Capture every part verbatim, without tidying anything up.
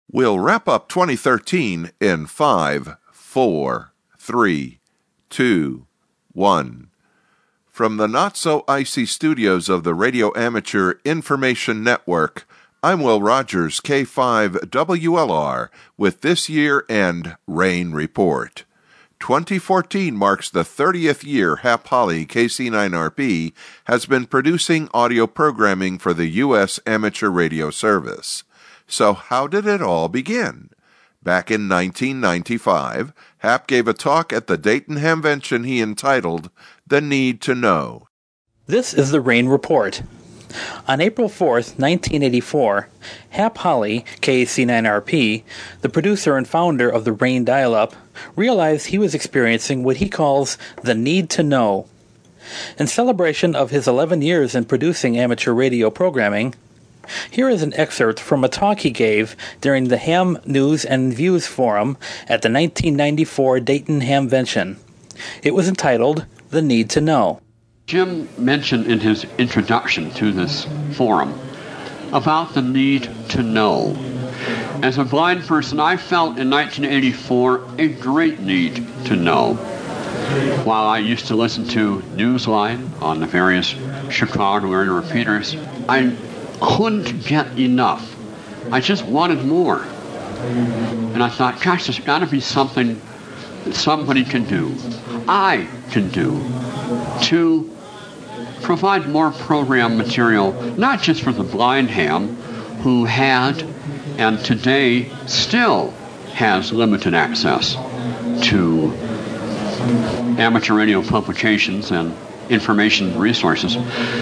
We'll wrap up twenty thirteen in five, four, three, two, one. From the not-so-icy studios of the Radio Amateur Information Network, I'm Will Rogers, K five W L R, with this year-end Rain Report. twenty fourteen marks the thirtieth year Hap Holly K C nine R P has been producing audio programming for the U S Amateur Radio Service. So how did it all begin? Back in nineteen ninety-five, Hap gave a talk at the Dayton Hamvention he entitled The Need to Know. This is the Rain Report. On April fourth, nineteen eighty-four, Hap Holly, K C nine R P, the producer and founder of the Rain Dial-Up, realized he was experiencing what he calls the need to know. In celebration of his eleven years in producing amateur radio programming, here is an excerpt from a talk he gave during the Ham News and Views Forum at the nineteen ninety-four Dayton Hamvention. It was entitled The Need to Know. Jim mentioned in his introduction to this forum about the need to know. As a blind person, I felt in nineteen eighty-four a great need to know. While I used to listen to Newsline on the various Chicago area repeaters, I couldn't get enough. I just wanted more. And I thought, gosh, there's got to be something that somebody can do, I can do, to provide more program material, not just for the blind ham, who had and today still has limited access to amateur radio publications and information resources.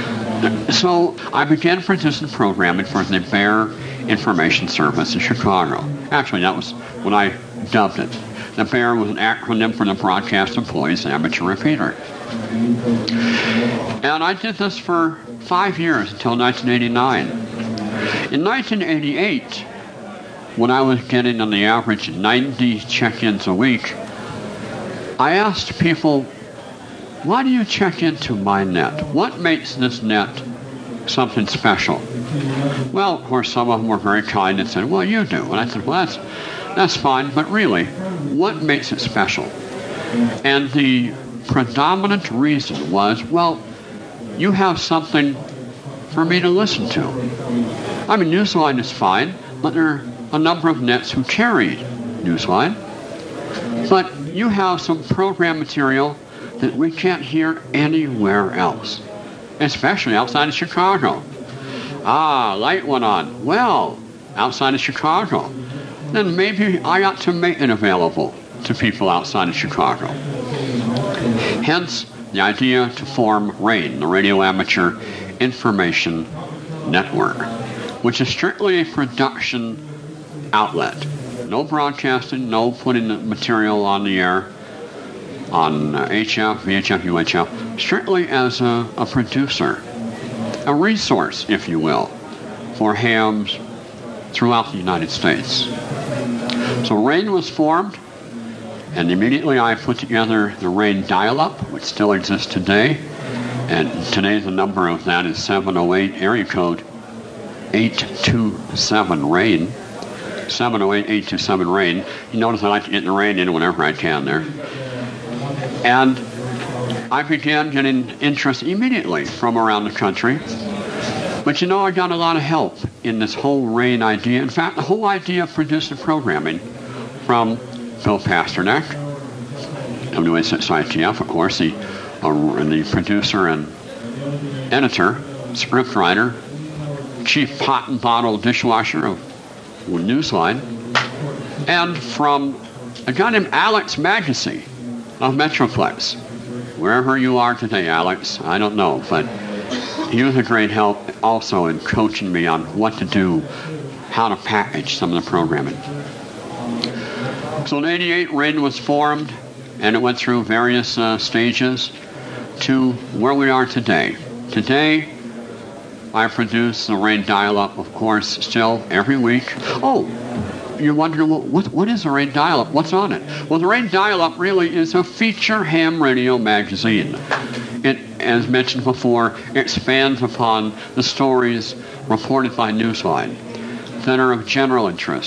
So I began producing programming for the Bear Information Service in Chicago. Actually, that was when I dubbed it. The Bear was an acronym for the Broadcast Employees Amateur Repeater. And I did this for five years until nineteen eighty-nine. In nineteen eighty-eight, when I was getting on the average ninety check-ins a week, I asked people, why do you check into my net? What makes this net something special? Well, of course, some of them were very kind and said, well, you do. And I said, well, that's, that's fine, but really, what makes it special? And the predominant reason was, well, you have something for me to listen to. I mean, Newsline is fine, but there are a number of nets who carry Newsline. But you have some program material that we can't hear anywhere else, especially outside of Chicago. Ah, light went on. Well, outside of Chicago. Then maybe I ought to make it available to people outside of Chicago. Hence, the idea to form RAIN, the Radio Amateur Information Network, which is strictly a production outlet. No broadcasting, no putting the material on the air, on uh, H F, V H F, U H F, strictly as a, a producer, a resource, if you will, for hams throughout the United States. So RAIN was formed, and immediately I put together the RAIN Dial-Up, which still exists today, and today the number of that is seven oh eight, area code eight two seven RAIN, seven oh eight, eight two seven RAIN. You notice I like to get the RAIN in whenever I can there. And I began getting interest immediately from around the country. But you know, I got a lot of help in this whole RAIN idea. In fact, the whole idea of producing programming from Bill Pasternak, W A S I T F, of course, the, uh, the producer and editor, scriptwriter, chief pot and bottle dishwasher of Newsline, and from a guy named Alex Magassi of Metroplex. Wherever you are today, Alex, I don't know, but he was a great help also in coaching me on what to do, how to package some of the programming. So in eighty-eight, RAIN was formed, and it went through various uh, stages to where we are today. Today, I produce the RAIN Dial-Up, of course, still every week. Oh, you're wondering, well, what, what is the RAIN Dial-Up? What's on it? Well, the RAIN Dial-Up really is a feature ham radio magazine. It, as mentioned before, expands upon the stories reported by Newsline that are of general interest.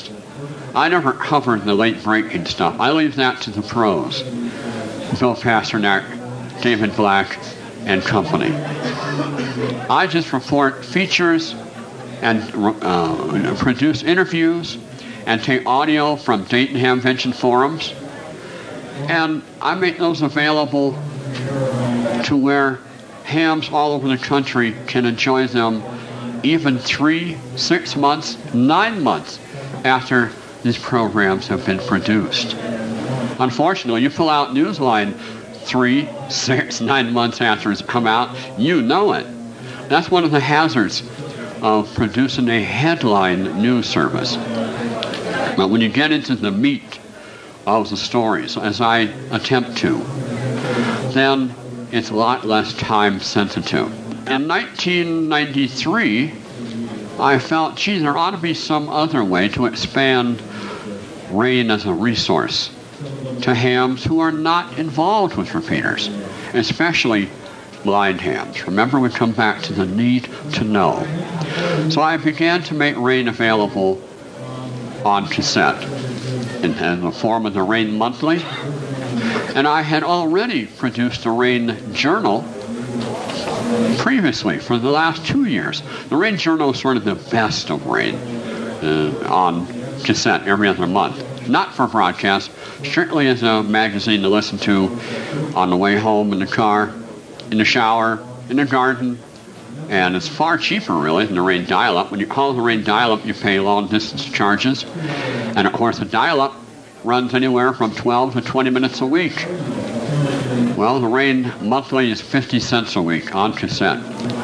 I never cover the late breaking stuff. I leave that to the pros. Bill Pasternak, David Black, and company. I just report features and uh, produce interviews and take audio from Dayton Hamvention forums. And I make those available to where hams all over the country can enjoy them even three, six months, nine months after these programs have been produced. Unfortunately, you pull out Newsline three, six, nine months after it's come out, you know it. That's one of the hazards of producing a headline news service. But when you get into the meat of the stories, as I attempt to, then it's a lot less time sensitive. In nineteen ninety-three, I felt, gee, there ought to be some other way to expand RAIN as a resource to hams who are not involved with repeaters, especially blind hams. Remember, we come back to the need to know. So I began to make RAIN available on cassette in, in the form of the RAIN Monthly. And I had already produced a RAIN Journal previously for the last two years. The RAIN Journal is sort of the best of RAIN uh, on cassette every other month. Not for broadcast, strictly as a magazine to listen to on the way home, in the car, in the shower, in the garden. And it's far cheaper, really, than the RAIN dial-up. When you call the RAIN dial-up, you pay long-distance charges. And, of course, the dial-up runs anywhere from twelve to twenty minutes a week. Well, the RAIN Monthly is fifty cents a week on cassette.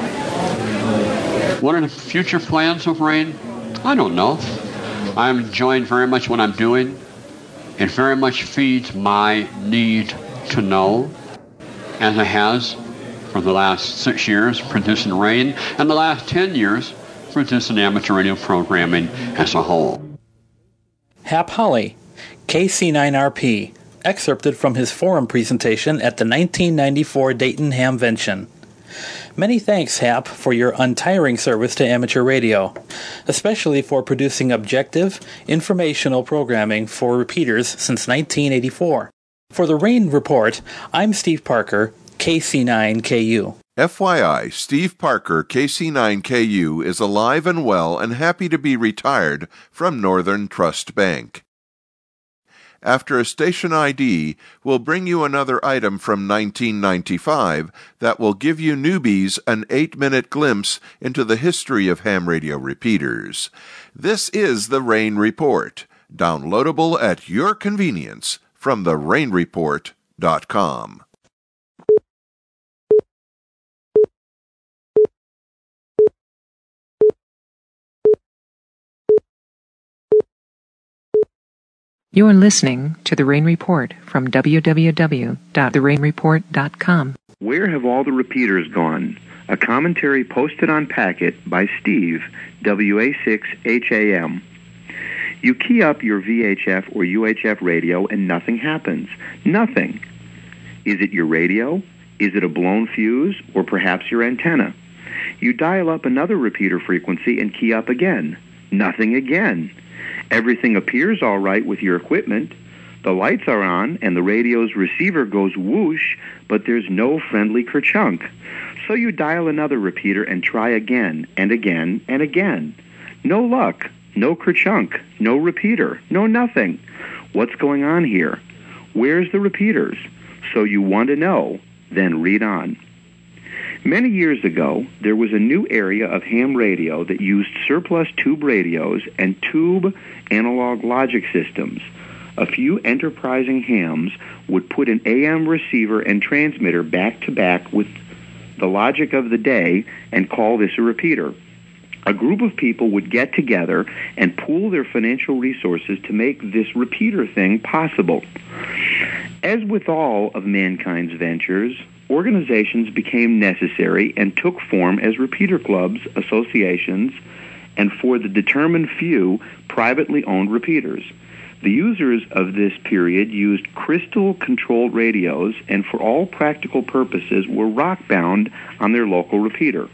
What are the future plans of RAIN? I don't know. I'm enjoying very much what I'm doing. It very much feeds my need to know, as it has for the last six years producing RAIN, and the last ten years producing amateur radio programming as a whole. Hap Holly, K C nine R P, excerpted from his forum presentation at the nineteen ninety-four Dayton Hamvention. Many thanks, Hap, for your untiring service to amateur radio, especially for producing objective, informational programming for repeaters since nineteen eighty-four. For the RAIN Report, I'm Steve Parker, K C nine K U. F Y I, Steve Parker, K C nine K U, is alive and well and happy to be retired from Northern Trust Bank. After a station I D, we'll bring you another item from nineteen ninety-five that will give you newbies an eight-minute glimpse into the history of ham radio repeaters. This is the RAIN Report, downloadable at your convenience from the rain report dot com. You're listening to The Rain Report from w w w dot the rain report dot com. Where have all the repeaters gone? A commentary posted on Packet by Steve, W A six H A M. You key up your V H F or U H F radio and nothing happens. Nothing. Is it your radio? Is it a blown fuse? Or perhaps your antenna? You dial up another repeater frequency and key up again. Nothing again. Everything appears all right with your equipment. The lights are on and the radio's receiver goes whoosh, but there's no friendly kerchunk. So you dial another repeater and try again and again and again. No luck, no kerchunk, no repeater, no nothing. What's going on here? Where's the repeaters? So you want to know, then read on. Many years ago, there was a new area of ham radio that used surplus tube radios and tube analog logic systems. A few enterprising hams would put an A M receiver and transmitter back to back with the logic of the day and call this a repeater. A group of people would get together and pool their financial resources to make this repeater thing possible. As with all of mankind's ventures, organizations became necessary and took form as repeater clubs, associations, and for the determined few, privately owned repeaters. The users of this period used crystal-controlled radios and for all practical purposes were rock-bound on their local repeater.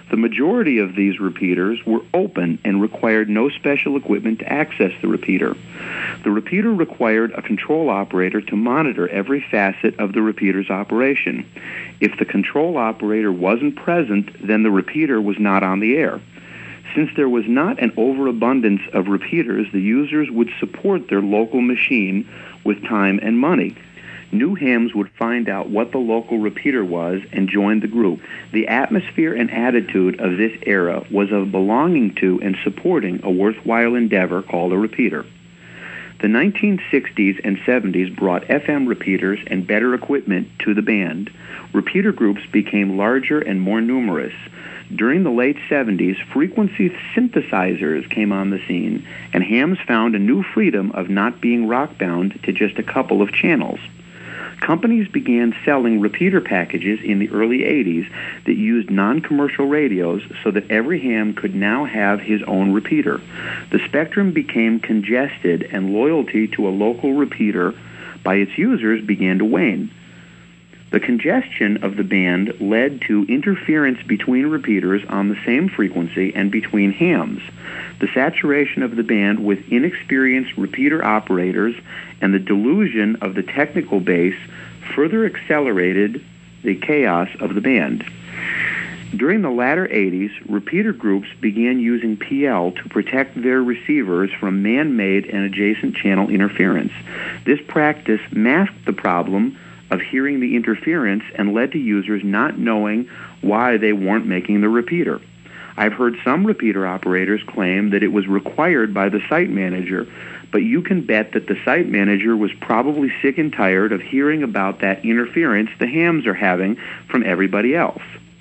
The majority of these repeaters were open and required no special equipment to access the repeater. The repeater required a control operator to monitor every facet of the repeater's operation. If the control operator wasn't present, then the repeater was not on the air. Since there was not an overabundance of repeaters, the users would support their local machine with time and money. New hams would find out what the local repeater was and join the group. The atmosphere and attitude of this era was of belonging to and supporting a worthwhile endeavor called a repeater. The nineteen sixties and seventies brought F M repeaters and better equipment to the band. Repeater groups became larger and more numerous. During the late seventies, frequency synthesizers came on the scene, and hams found a new freedom of not being rock-bound to just a couple of channels. Companies began selling repeater packages in the early eighties that used non-commercial radios so that every ham could now have his own repeater. The spectrum became congested, and loyalty to a local repeater by its users began to wane. The congestion of the band led to interference between repeaters on the same frequency and between hams. The saturation of the band with inexperienced repeater operators and the delusion of the technical base further accelerated the chaos of the band. During the latter eighties, repeater groups began using P L to protect their receivers from man-made and adjacent channel interference. This practice masked the problem of hearing the interference and led to users not knowing why they weren't making the repeater. I've heard some repeater operators claim that it was required by the site manager, but you can bet that the site manager was probably sick and tired of hearing about that interference the hams are having from everybody else.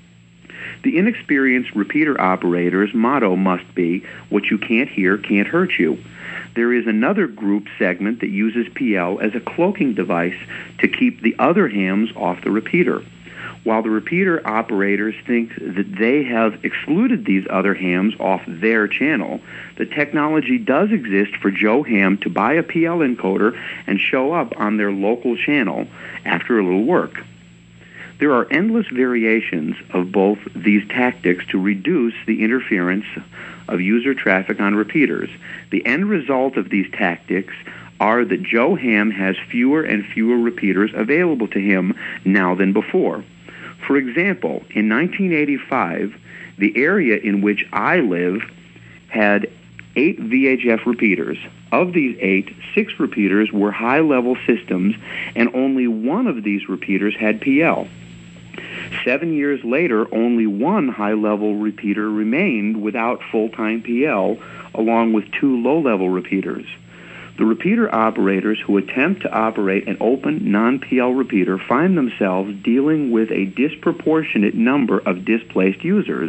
The inexperienced repeater operator's motto must be, what you can't hear can't hurt you. There is another group segment that uses P L as a cloaking device to keep the other hams off the repeater. While the repeater operators think that they have excluded these other hams off their channel, the technology does exist for Joe Ham to buy a P L encoder and show up on their local channel after a little work. There are endless variations of both these tactics to reduce the interference of user traffic on repeaters. The end result of these tactics are that Joe Ham has fewer and fewer repeaters available to him now than before. For example, in nineteen eighty-five, the area in which I live had eight V H F repeaters. Of these eight, six repeaters were high-level systems, and only one of these repeaters had P L. Seven years later, only one high-level repeater remained without full-time P L, along with two low-level repeaters. The repeater operators who attempt to operate an open, non-P L repeater find themselves dealing with a disproportionate number of displaced users.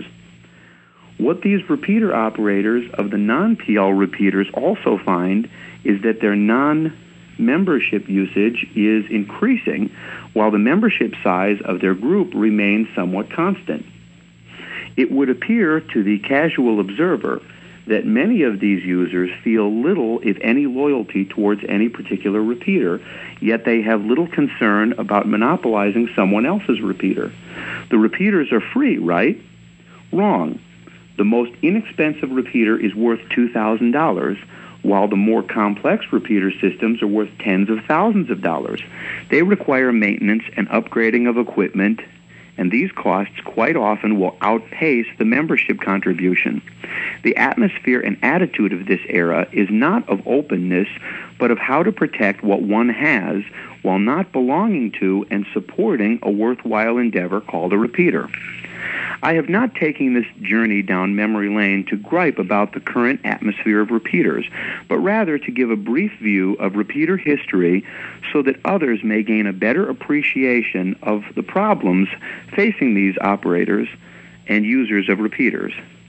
What these repeater operators of the non-P L repeaters also find is that their non-membership usage is increasing, while the membership size of their group remains somewhat constant. It would appear to the casual observer that many of these users feel little, if any, loyalty towards any particular repeater, yet they have little concern about monopolizing someone else's repeater. The repeaters are free, right? Wrong. The most inexpensive repeater is worth two thousand dollars, while the more complex repeater systems are worth tens of thousands of dollars. They require maintenance and upgrading of equipment, and these costs quite often will outpace the membership contribution. The atmosphere and attitude of this era is not of openness, but of how to protect what one has while not belonging to and supporting a worthwhile endeavor called a repeater. I have not taken this journey down memory lane to gripe about the current atmosphere of repeaters, but rather to give a brief view of repeater history so that others may gain a better appreciation of the problems facing these operators and users of repeaters.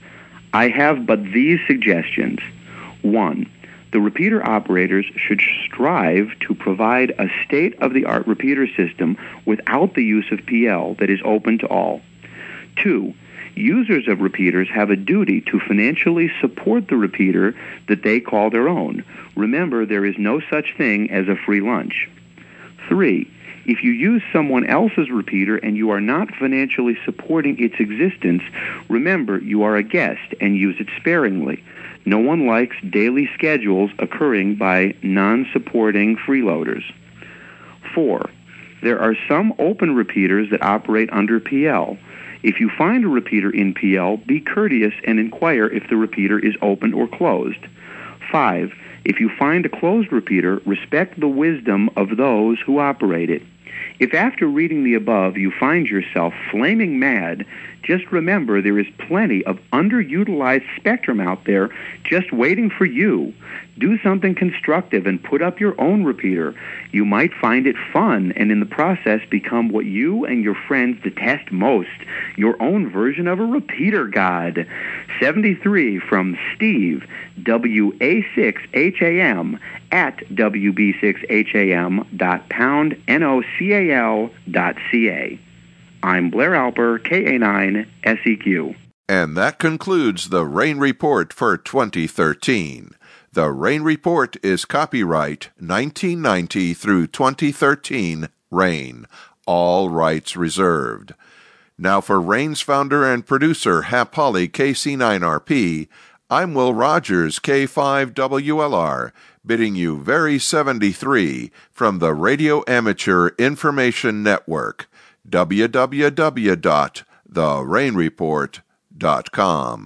I have but these suggestions. One, the repeater operators should strive to provide a state-of-the-art repeater system without the use of P L that is open to all. Two, users of repeaters have a duty to financially support the repeater that they call their own. Remember, there is no such thing as a free lunch. Three, If you use someone else's repeater and you are not financially supporting its existence, remember you are a guest and use it sparingly. No one likes daily schedules occurring by non-supporting freeloaders. Four, there are some open repeaters that operate under P L. If you find a repeater in P L, be courteous and inquire if the repeater is open or closed. Five, if you find a closed repeater, respect the wisdom of those who operate it. If after reading the above you find yourself flaming mad, just remember there is plenty of underutilized spectrum out there just waiting for you. Do something constructive and put up your own repeater. You might find it fun and in the process become what you and your friends detest most, your own version of a repeater god. seventy-three from Steve, W A six H A M, at W B six H A M dot pound N O C A L dot C A. I'm Blair Alper, K A nine S E Q. And that concludes the Rain Report for twenty thirteen. The Rain Report is copyright nineteen ninety through twenty thirteen Rain. All rights reserved. Now for Rain's founder and producer, Hap Holly, K C nine R P, I'm Will Rogers, K five W L R, bidding you very seventy-three from the Radio Amateur Information Network, w w w dot the rain report dot com.